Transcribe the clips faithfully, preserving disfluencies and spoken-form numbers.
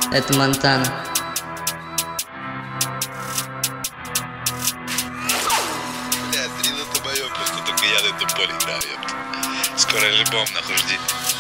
Это Монтана. Блядь, три на тобоём, просто только я на этом поле играю, ёпта. Скоро альбом нахуй жди.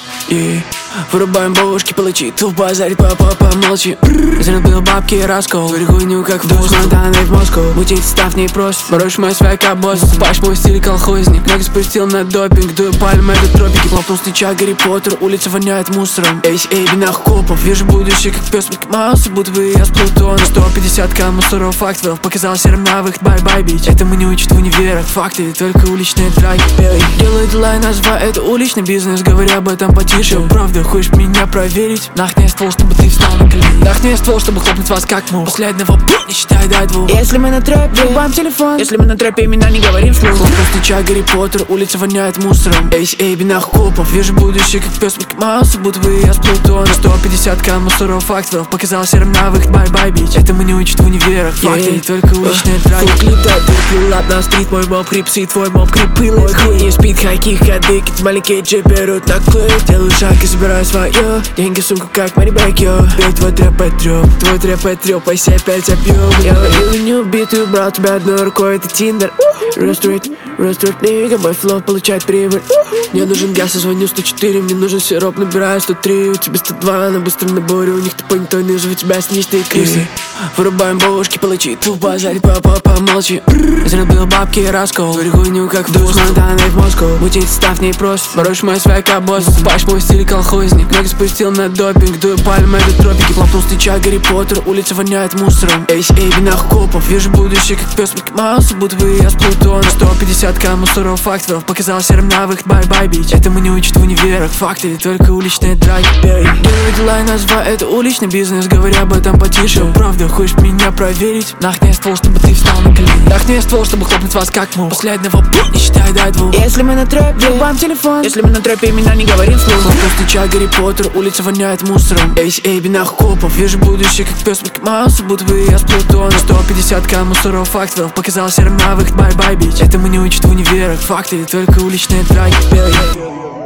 И вырубаем бабушки, палачи, тут базарит, папа, помолчи. Зарубил бабки и раскол, хуйню как в душ, Монтаной в Москву. Мутить став не прост, морочь мой свой босс. Спаш мой стиль колхозник, ноги спустил на допинг. Дую пальмы, это тропики, лопнул стыча Гарри Поттер. Улица воняет мусором, эй, эй, бинах копов. Вижу будущее, как пес Микки Мауса, будто бы я с Плутона. сто пятьдесят килограмм мусоров, фактов, показал серым на выход, бай-бай, бич. Это мы не учат в универах, факты, только уличные драки. Эй, делаю дела и называю это уличный бизнес, говоря об этом потише. Правда, хочешь меня проверить? Нахне ствол, чтобы ты встал на колени. Нахне ствол, чтобы хлопнуть вас как мух. После одного пу, не считай до двух. Если мы на трэпе, врубаем телефон. Если мы на трэпе, имена не говорим вслух. Хлопнул стыча Гарри Поттер, улица воняет мусором. Эй, эй, бинах копов. Вижу будущее, как пес Микки Мауса, будто бы я с Плутона. сто пятьдесят килограмм мусоров, фактов, показал серым на выход, бай-бай, бич. Это мы не учат в универах, факты, только уличные драки. Фук летает, ты лап на стрит, мой моб крипсы, твой моб крипы. Мой хуй не спит, хайки, ходы, кит маленькие джи берут на клык. Делаю шаг и собираю свое. Деньги, сумку, как Мэри Бэк, йо. Бей твой трэп отрёп, твой трэп отрёп, пойся опять объем. Я ловил не убитую, брал тебя одной рукой, это Тиндер. Рестрит, рестрит, нига, мой флоу получает прибыль. Мне нужен газ, я звоню сто четыре, мне нужен сироп, набираю сто три. У тебя сто два на быстром наборе, у них ты понятой ниже, у тебя снистые крысы. Вырубаем бабушки, палачи, тут базарит, папа, помолчи. Зарубил бабки и раскол, хуйню как в душ, Монтаной в Москву. Мутить став не прост, морочь мой свой босс. Спаш мой стиль колхозник, ноги спустил на допинг. Дую пальмы, это тропики, лопнул стыча Гарри Поттер. Улица воняет мусором, эй, эй, бинах копов. Вижу будущее, как пес Микки Мауса, будто бы я с Плутона. сто пятьдесят килограмм мусоров, фактов, показал серым на выход, бай-бай, бич. Это мы не учат в универах, факты, только уличные драки. Делаю дела и называю это уличный бизнес, говоря об этом потише. Правда, хочешь меня проверить? Нахне ствол, чтобы ты встал на колени. Нахне ствол, чтобы хлопнуть вас как мух. После одного пу, не считай до двух. Если мы на трэпе, врубаем телефон. Если мы на трэпе, имена не говорим вслух. Хлопнул стыча Гарри Поттер, улица воняет мусором. Эй, эй, бинах копов. Вижу будущее, как пес Микки Мауса, будто бы я с Плутона. сто пятьдесят килограмм мусоров, фактов, показал серым на выход, бай-бай, бич. Это мы не учат в универах, факты, только уличные драки.